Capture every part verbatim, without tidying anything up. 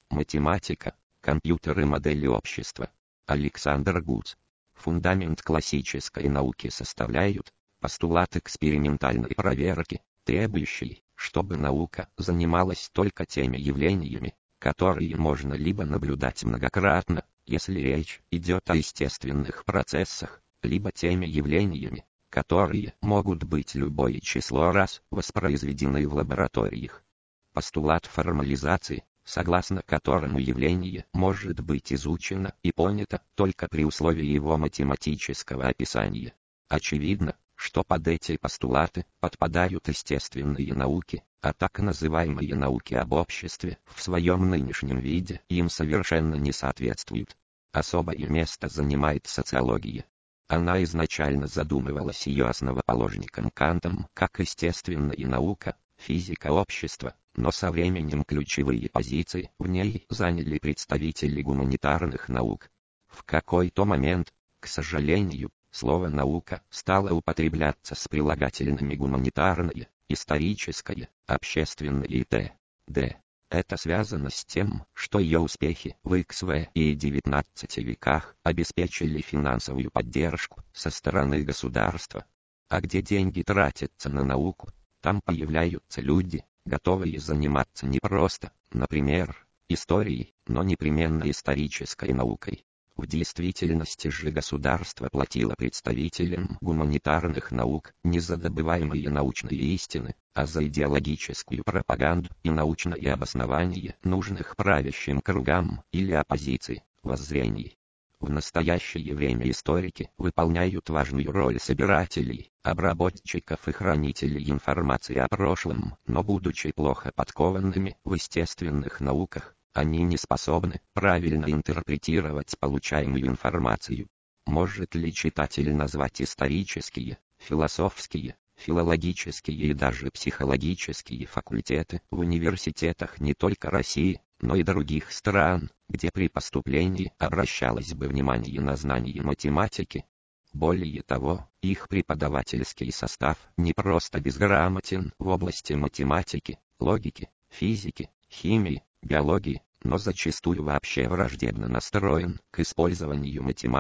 Математика, компьютеры, модели общества. Александр Гуц. Фундамент классической науки составляют постулат экспериментальной проверки, требующий, чтобы наука занималась только теми явлениями, которые можно либо наблюдать многократно, если речь идет о естественных процессах, либо теми явлениями, которые могут быть любое число раз воспроизведены в лабораториях. Постулат формализации, согласно которому явление может быть изучено и понято только при условии его математического описания. Очевидно, что под эти постулаты подпадают естественные науки, а так называемые науки об обществе в своем нынешнем виде им совершенно не соответствуют. Особое место занимает социология. Она изначально задумывалась ее основоположником Кантом как естественная наука, физика общества, но со временем ключевые позиции в ней заняли представители гуманитарных наук. В какой-то момент, к сожалению, слово «наука» стало употребляться с прилагательными гуманитарное, историческое, общественное и т.д. Это связано с тем, что ее успехи в икс вэ и девятнадцати веках обеспечили финансовую поддержку со стороны государства. А где деньги тратятся на науку, там появляются люди, готовые заниматься не просто, например, историей, но непременно исторической наукой. В действительности же государство платило представителям гуманитарных наук не за добываемые научные истины, а за идеологическую пропаганду и научное обоснование нужных правящим кругам или оппозиции воззрений. В настоящее время историки выполняют важную роль собирателей, обработчиков и хранителей информации о прошлом, но будучи плохо подкованными в естественных науках, они не способны правильно интерпретировать получаемую информацию. Может ли читатель назвать исторические, философские, филологические и даже психологические факультеты в университетах не только России, но и других стран, где при поступлении обращалось бы внимание на знание математики? Более того, их преподавательский состав не просто безграмотен в области математики, логики, физики, химии, биологии, но зачастую вообще враждебно настроен к использованию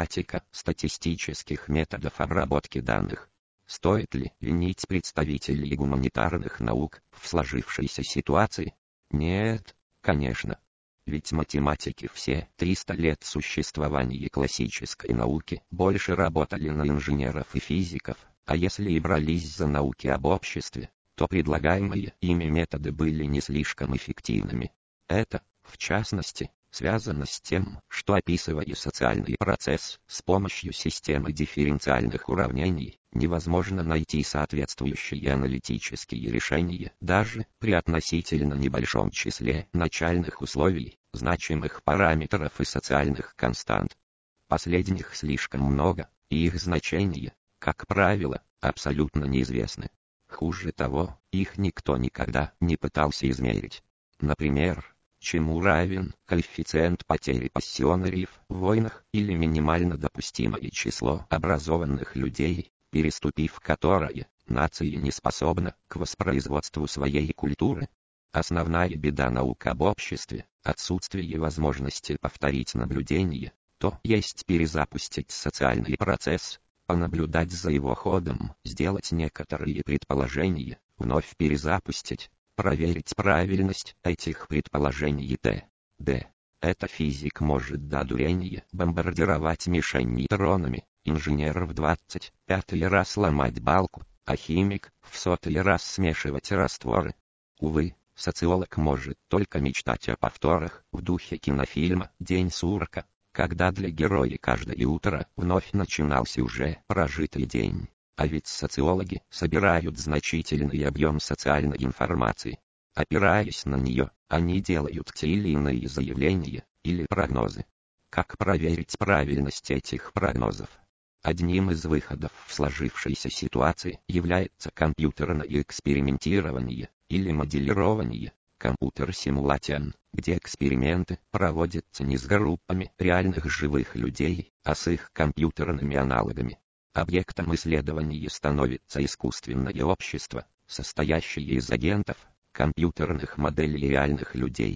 математико-статистических методов обработки данных. Стоит ли винить представителей гуманитарных наук в сложившейся ситуации? Нет, конечно. Ведь математики все триста лет существования классической науки больше работали на инженеров и физиков, а если и брались за науки об обществе, то предлагаемые ими методы были не слишком эффективными. Это, в частности, связано с тем, что, описывая социальный процесс с помощью системы дифференциальных уравнений, невозможно найти соответствующие аналитические решения даже при относительно небольшом числе начальных условий, значимых параметров и социальных констант. Последних слишком много, и их значения, как правило, абсолютно неизвестны. Хуже того, их никто никогда не пытался измерить. Например, чему равен коэффициент потери пассионариев в войнах или минимально допустимое число образованных людей, переступив которое, нация не способна к воспроизводству своей культуры. Основная беда наук об обществе – отсутствие возможности повторить наблюдение, то есть перезапустить социальный процесс, понаблюдать за его ходом, сделать некоторые предположения, вновь перезапустить, проверить правильность этих предположений и т.д. Это физик может до дурения бомбардировать мишень нейтронами, инженер в двадцать пятый раз ломать балку, а химик в сотый раз смешивать растворы. Увы, социолог может только мечтать о повторах в духе кинофильма «День сурка», когда для героя каждое утро вновь начинался уже прожитый день. А ведь социологи собирают значительный объем социальной информации. Опираясь на нее, они делают те или иные заявления или прогнозы. Как проверить правильность этих прогнозов? Одним из выходов в сложившейся ситуации является компьютерное экспериментирование или моделирование, компьютер-симулation, где эксперименты проводятся не с группами реальных живых людей, а с их компьютерными аналогами. Объектом исследования становится искусственное общество, состоящее из агентов, компьютерных моделей реальных людей.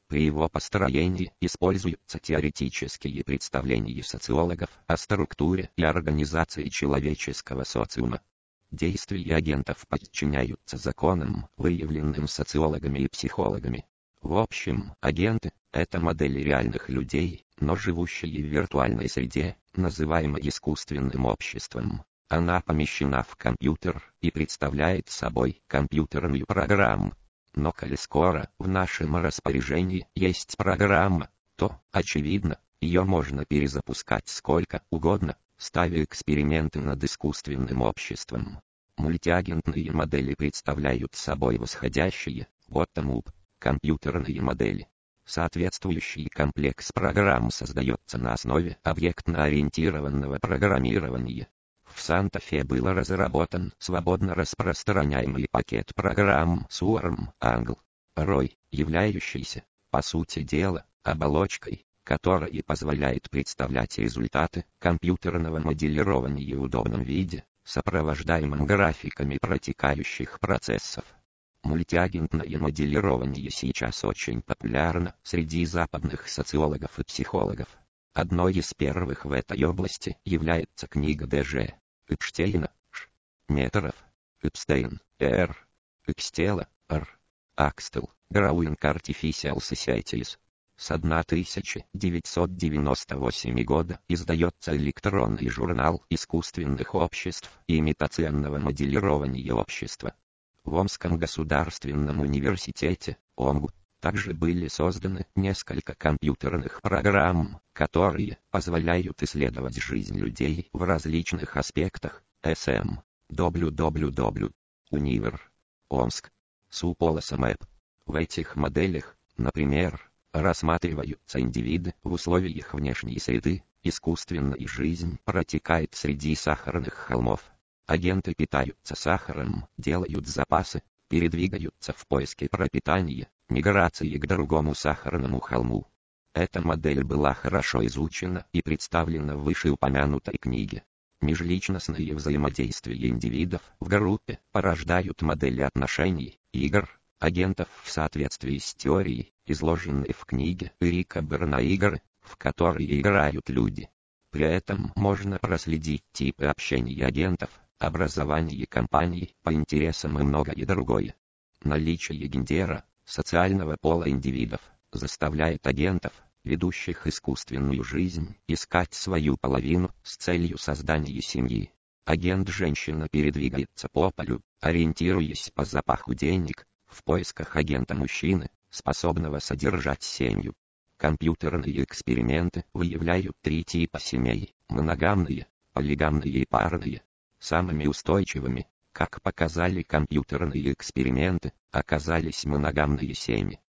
При его построении используются теоретические представления социологов о структуре и организации человеческого социума. Действия агентов подчиняются законам, выявленным социологами и психологами. В общем, агенты – это модели реальных людей, но живущие в виртуальной среде, называемой искусственным обществом. Она помещена в компьютер и представляет собой компьютерную программу. Но коли скоро в нашем распоряжении есть программа, то, очевидно, ее можно перезапускать сколько угодно, ставя эксперименты над искусственным обществом. Мультиагентные модели представляют собой восходящие, bottom-up, компьютерные модели. Соответствующий комплекс программ создается на основе объектно-ориентированного программирования. В Санта-Фе был разработан свободно распространяемый пакет программ Swarm Angle Рой, являющийся, по сути дела, оболочкой, которая позволяет представлять результаты компьютерного моделирования в удобном виде, сопровождаемым графиками протекающих процессов. Мультиагентное моделирование сейчас очень популярно среди западных социологов и психологов. Одной из первых в этой области является книга Д Ж Эпштейна, Ш. Метров, Эпстейн, Р. Экстела, Р. Акстел, Growing Artificial Societies. С тысяча девятьсот девяносто восьмого года издается электронный журнал искусственных обществ и имитационного моделирования общества. В Омском государственном университете, ОМГУ, также были созданы несколько компьютерных программ, которые позволяют исследовать жизнь людей в различных аспектах. эс эм, дабл ю дабл ю дабл ю, Универ, Омск, СУПолосМэп. В этих моделях, например, рассматриваются индивиды в условиях внешней среды, искусственная жизнь протекает среди сахарных холмов. Агенты питаются сахаром, делают запасы, передвигаются в поиске пропитания, миграции к другому сахарному холму. Эта модель была хорошо изучена и представлена в вышеупомянутой книге. Межличностные взаимодействия индивидов в группе порождают модели отношений, игр, агентов в соответствии с теорией, изложенной в книге Эрика Берна «Игры, в которые играют люди». При этом можно проследить типы общения агентов, образование компаний по интересам и многое другое. Наличие гендера, социального пола индивидов, заставляет агентов, ведущих искусственную жизнь, искать свою половину с целью создания семьи. Агент-женщина передвигается по полю, ориентируясь по запаху денег, в поисках агента-мужчины, способного содержать семью. Компьютерные эксперименты выявляют три типа семей: моногамные, полигамные и парные. Самыми устойчивыми, как показали компьютерные эксперименты, оказались моногамные семьи.